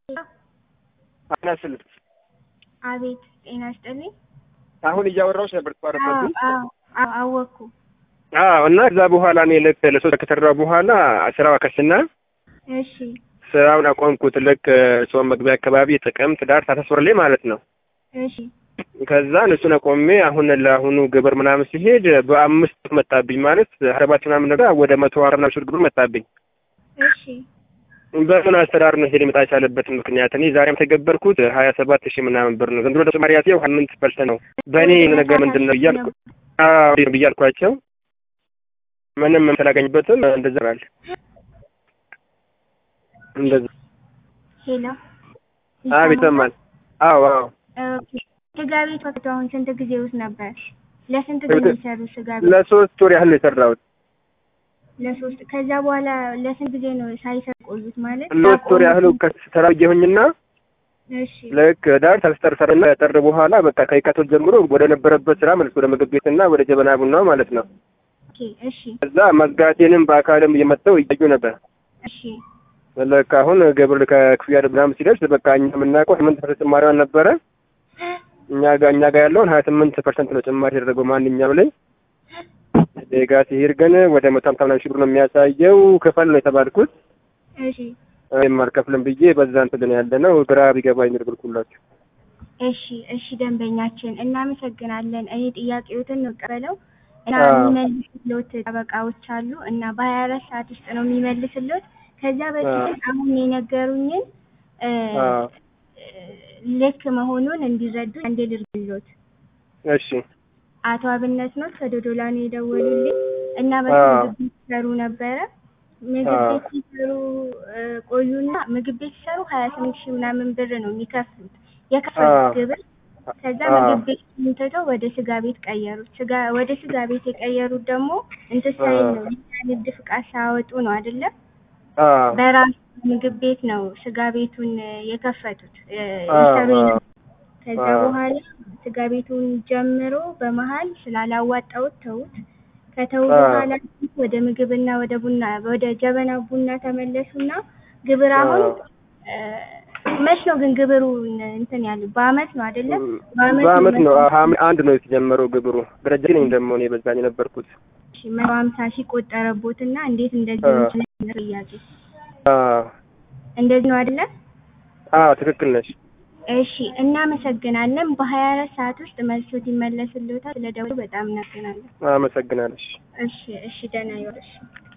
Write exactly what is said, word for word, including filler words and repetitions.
አናስል አቤት ጤና ይስጥልኝ። አሁን እያወራሁሽ ነበር ተቋረጠብኝ። አዎ አዎ አወኩ። አዎ እና ከዛ በኋላ እኔ ልክ ለሶስት ከተሰራው በኋላ ስራው አከስና እሺ ስራውን አቆምኩት። ልክ ጾም መግቢያ አካባቢ ጥቅምት ዳር ታስወር ላይ ማለት ነው። እሺ ከዛ እሱን አቆሜ አሁን ለአሁኑ ግብር ምናምን ሲሄድ በአምስት መጣብኝ ማለት አርባት ምናምን ነገር ወደ መቶ አርባ ሺህ ግብር መጣብኝ። እሺ በምን አስተዳደር ነው ሄድ መጣ ያለበት ምክንያት እኔ ዛሬም ተገበርኩት ሀያ ሰባት ሺህ ምናምን ብር ነው። ዘንድሮ ተጨማሪ ያለው ስምንት ፐርሰንት ነው። በእኔ ነገር ምንድነው እያልኩ አዎ ብያልኳቸው ምንም ተላገኝበትም እንደዛ አለ እንደዛ ሄሎ አቤት ሰማን። አዎ አዎ ስጋቤት ወቅቱ አሁን ስንት ጊዜ ውስጥ ነበር? ለስንት ጊዜ ሰሩ ስጋቤት? ለሶስት ወር ያህል የሰራሁት። ለሶስት ከዛ በኋላ ለስንት ጊዜ ነው ሳይሰር ቆዩት ማለት? ለሶስት ወር ያህል ከተሰራየሁኝና እሺ ልክ ዳር ተስተርሰርና ያጠር በኋላ በቃ ከይካቶት ጀምሮ ወደ ነበረበት ስራ መልስ ወደ ምግብ ቤትና ወደ ጀበና ቡና ማለት ነው። ኦኬ እሺ ከዛ መዝጋቴንም በአካልም እየመጣው ይያዩ ነበር። እሺ ለካ አሁን ግብር ከክፍያ ምናምን ሲደርስ በቃ እኛ የምናውቀው ስምንት ፐርሰንት ጭማሪዋን ነበረ። እኛ ጋር እኛ ጋር ያለውን ሀያ ስምንት ፐርሰንት ነው ጭማሪ ያደረገው ማንኛውም ላይ ዜጋ ሲሄድ ግን ወደ መቶ ሃምሳ ምናምን ሺህ ብር ነው የሚያሳየው። ክፈል ነው የተባልኩት። እሺ እኔም አልከፍልም ብዬ በዛ እንትን ያለ ነው ግራ ቢገባኝ ልብልኩላችሁ። እሺ እሺ ደንበኛችን እናመሰግናለን። እኔ ጥያቄዎትን ነው ቀበለው እና የሚመልሱልዎት ጠበቃዎች አሉ እና በሀያ አራት ሰዓት ውስጥ ነው የሚመልሱልዎት። ከዛ በፊት አሁን የነገሩኝን ልክ መሆኑን እንዲረዱ አንዴ ልርግሎት። እሺ አቶ አብነት ነው ከዶዶላ ነው የደወሉልኝ እና በምግብ ቤት ሰሩ ነበረ። ምግብ ቤት ሲሰሩ ቆዩና ምግብ ቤት ሲሰሩ ሀያ ስምንት ሺህ ምናምን ብር ነው የሚከፍሉት የከፈሉት ግብር። ከዛ ምግብ ቤት እንተው ወደ ስጋ ቤት ቀየሩት። ስጋ ወደ ስጋ ቤት የቀየሩት ደግሞ እንተሳይል ነው ንግድ ፍቃድ ሳያወጡ ነው አይደለም? በራሱ ምግብ ቤት ነው ስጋ ቤቱን የከፈቱት ይሰሩ። ከዛ በኋላ ስጋ ቤቱን ጀምሮ በመሃል ስላላዋጣውት ተውት። ከተው በኋላ ወደ ምግብና ወደ ቡና ወደ ጀበና ቡና ተመለሱና ግብር አሁን መች ነው ግን ግብሩ እንትን ያለው በአመት ነው አይደለም? በአመት ነው አንድ ነው የተጀመረው ግብሩ። ደረጃ ነኝ ደግሞ እኔ በዛኝ ነበርኩት። እሺ መቶ ሃምሳ ሺህ ቆጠረቦትና እንዴት እንደዚህ ነው ጥያቄ? አዎ እንደዚህ ነው አይደለ? አዎ ትክክል ነሽ። እሺ እናመሰግናለን። በሀያ አራት ሰዓት ውስጥ መልሶት ይመለስልዎታል። ስለደወሉ በጣም እናመሰግናለን። አመሰግናለሽ። እሺ እሺ ደህና ይዋልሽ።